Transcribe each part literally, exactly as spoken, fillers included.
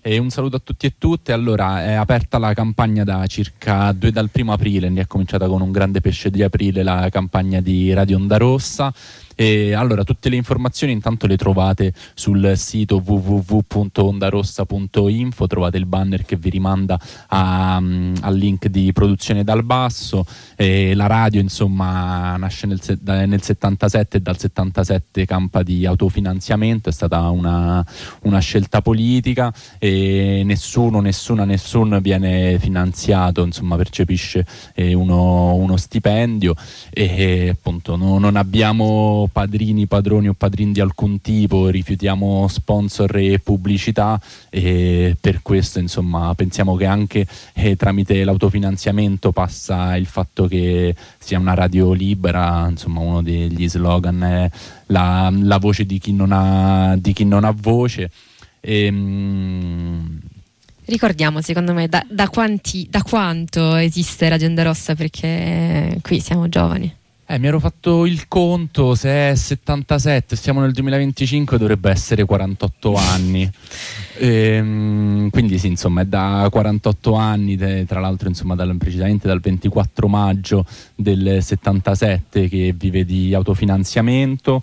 E un saluto a tutti e tutte. Allora, è aperta la campagna da circa due dal primo aprile, ne è cominciata con un grande pesce di aprile la campagna di Radio Onda Rossa. E allora, tutte le informazioni intanto le trovate sul sito w w w punto ondarossa punto info, trovate il banner che vi rimanda a, um, al link di Produzione dal Basso. E la radio insomma nasce nel, nel settantasette e dal settantasette campa di autofinanziamento, è stata una, una scelta politica e nessuno, nessuna, nessun viene finanziato, insomma percepisce eh, uno, uno stipendio e appunto no, non abbiamo padrini, padroni o padrini di alcun tipo, rifiutiamo sponsor e pubblicità e per questo insomma pensiamo che anche eh, tramite l'autofinanziamento passa il fatto che sia una radio libera, insomma uno degli slogan è la, la voce di chi non ha, di chi non ha voce. E, mm, ricordiamo secondo me da, da, quanti, da quanto esiste Radio Onda Rossa, perché qui siamo giovani. Eh, mi ero fatto il conto, se è settantasette, siamo nel duemilaventicinque, dovrebbe essere quarantotto anni. Ehm, quindi sì, insomma, è da quarantotto anni, te, tra l'altro, insomma, dal, precisamente dal ventiquattro maggio del settantasette che vive di autofinanziamento.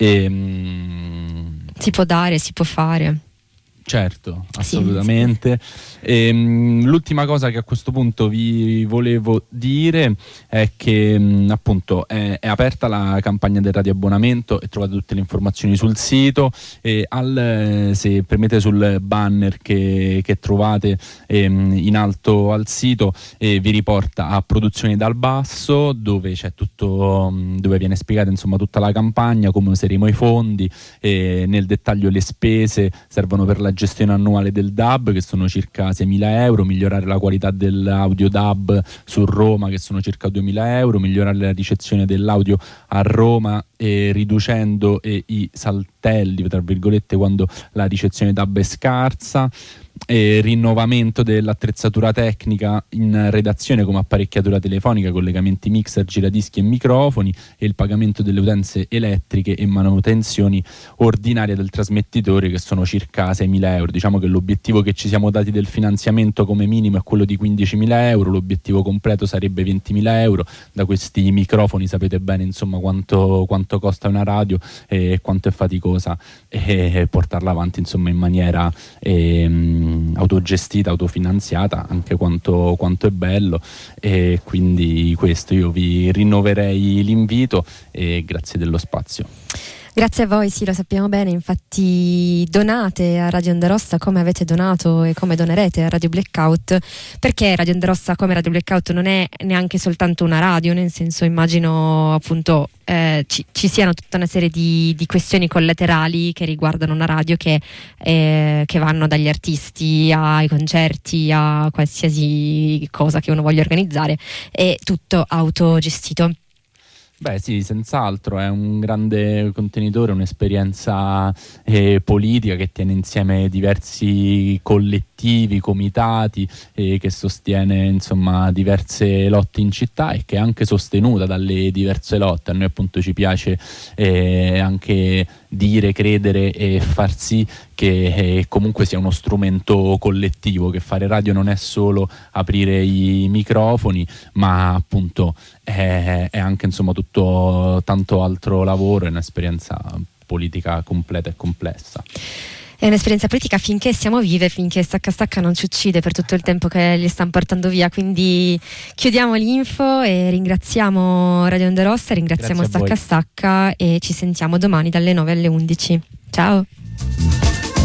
Ehm, si può dare, si può fare. Certo, assolutamente. Sì, sì. E, mh, l'ultima cosa che a questo punto vi volevo dire è che mh, appunto è, è aperta la campagna del radioabbonamento e trovate tutte le informazioni sul sito e al, se premete sul banner che, che trovate ehm, in alto al sito eh, vi riporta a Produzioni dal Basso, dove c'è tutto, mh, dove viene spiegata insomma tutta la campagna, come useremo i fondi e nel dettaglio le spese servono per la gestione annuale del D A B, che sono circa seimila euro, migliorare la qualità dell'audio D A B su Roma, che sono circa duemila euro, migliorare la ricezione dell'audio a Roma e riducendo e i saltelli tra virgolette quando la ricezione D A B è scarsa, e rinnovamento dell'attrezzatura tecnica in redazione come apparecchiatura telefonica, collegamenti mixer, giradischi e microfoni, e il pagamento delle utenze elettriche e manutenzioni ordinarie del trasmettitore, che sono circa seimila euro. Diciamo che l'obiettivo che ci siamo dati del finanziamento come minimo è quello di quindicimila euro, l'obiettivo completo sarebbe ventimila euro. Da questi microfoni sapete bene insomma quanto, quanto costa una radio e quanto è faticosa e portarla avanti insomma in maniera ehm, autogestita, autofinanziata, anche quanto, quanto è bello. E quindi questo, io vi rinnoverei l'invito e grazie dello spazio. Grazie a voi, sì, lo sappiamo bene, infatti donate a Radio Onda Rossa come avete donato e come donerete a Radio Blackout, perché Radio Onda Rossa come Radio Blackout non è neanche soltanto una radio, nel senso immagino appunto eh, ci, ci siano tutta una serie di, di questioni collaterali che riguardano una radio che, eh, che vanno dagli artisti ai concerti a qualsiasi cosa che uno voglia organizzare, è tutto autogestito. Beh sì, senz'altro, è un grande contenitore, un'esperienza eh, politica che tiene insieme diversi collettivi, comitati, eh, che sostiene insomma diverse lotte in città e che è anche sostenuta dalle diverse lotte. A noi appunto ci piace eh, anche dire, credere e far sì che eh, comunque sia uno strumento collettivo, che fare radio non è solo aprire i microfoni, ma appunto è, è anche insomma tutto tanto altro lavoro, è un'esperienza politica completa e complessa. È un'esperienza politica finché siamo vive, finché Stacca Stacca non ci uccide per tutto il tempo che li stanno portando via. Quindi chiudiamo l'info e ringraziamo Radio Onda Rossa, ringraziamo Stacca Stacca e ci sentiamo domani dalle nove alle undici. Ciao!